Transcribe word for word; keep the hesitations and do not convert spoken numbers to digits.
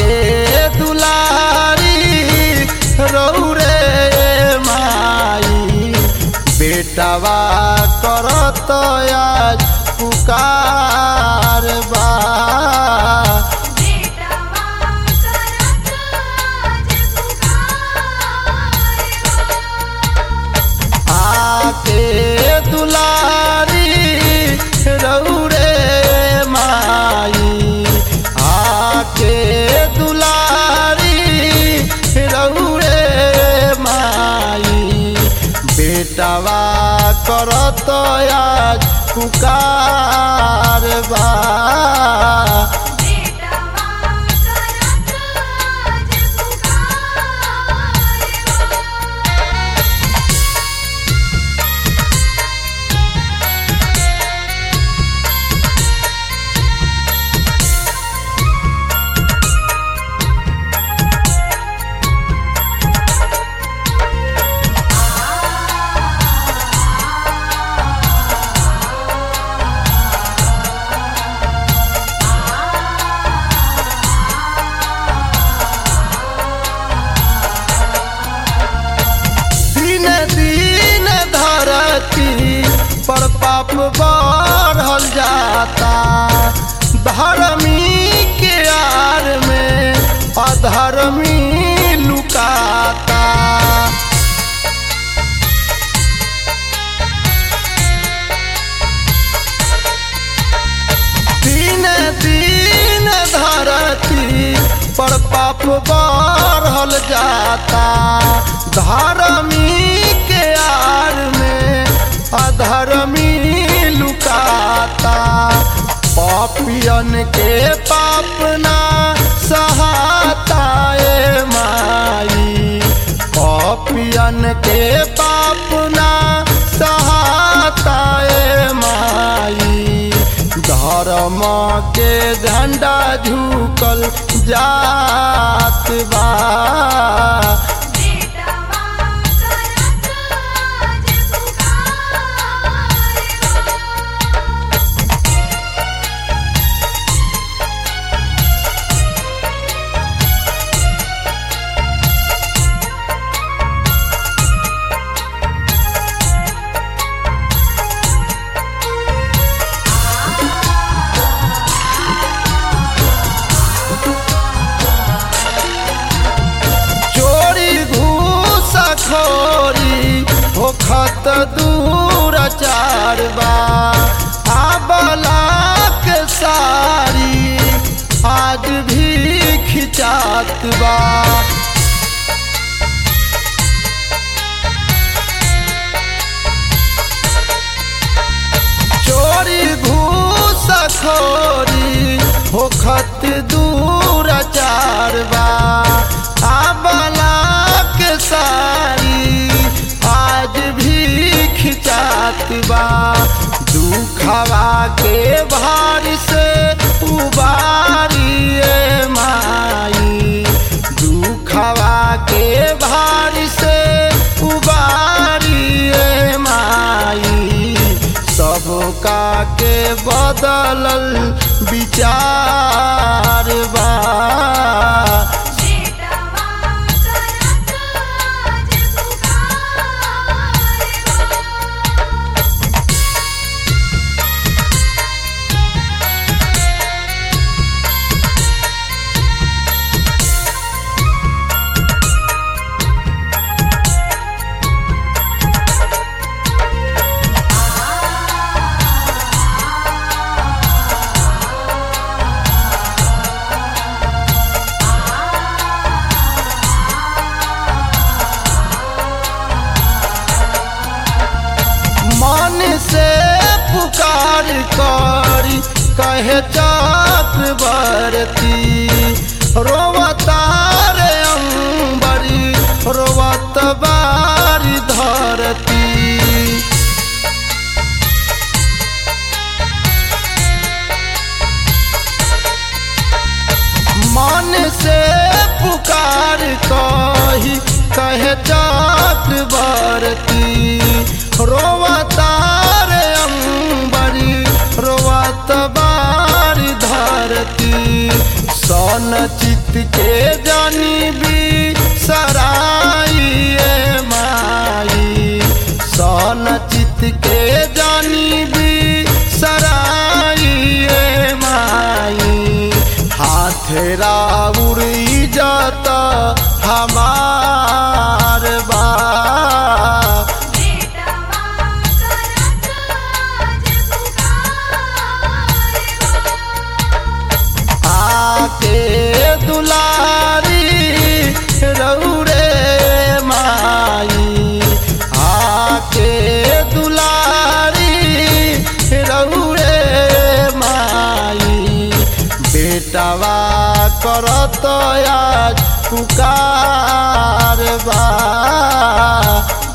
आके दुलारी रौरे माई बेटावा करत आज पुकार बा दुलारी रौरे माई आके दुलारी रौरे माई बेटावा करत आज पुकार बा पर पाप बढ़ल जाता धर्मी के आर में अधर्मी लुकाता दिन दिन धरती पर पाप बढ़ल जाता धर्मी के आर में अधर्मी लुकाता पापियन के पाप ना सहाता ए माई पापियन के पाप ना सहाता ए माई धर्म के झंडा झुकल जात बा खोरी होखत दूर चार बा आबला के सारी आज भी खिंचात बा चोरी घूस खोरी होखत दूर चार बा आबला के सारी आज भी खिंचात बा दुखवा के भार से उबारी ए माई दुखवा के भार से उबारी ए माई सबका के बदलल विचार बा से पुकार करी कहे चक्रवर्ती रोवता रे अंबरी रोवत बारी धरती मन से पुकार कही कहे चक्रवर्ती रोवता रे अंबरी रोवत बारी धरती सौ सन चित के जानी भी सराइए माई, सन चित के जानी भी सराइए माई। हाथ राउर इज्जत हमार बा, आके दुलारी रउरे माई, आके दुलारी रउरे माई। बेटवा करत आज पुकार बा,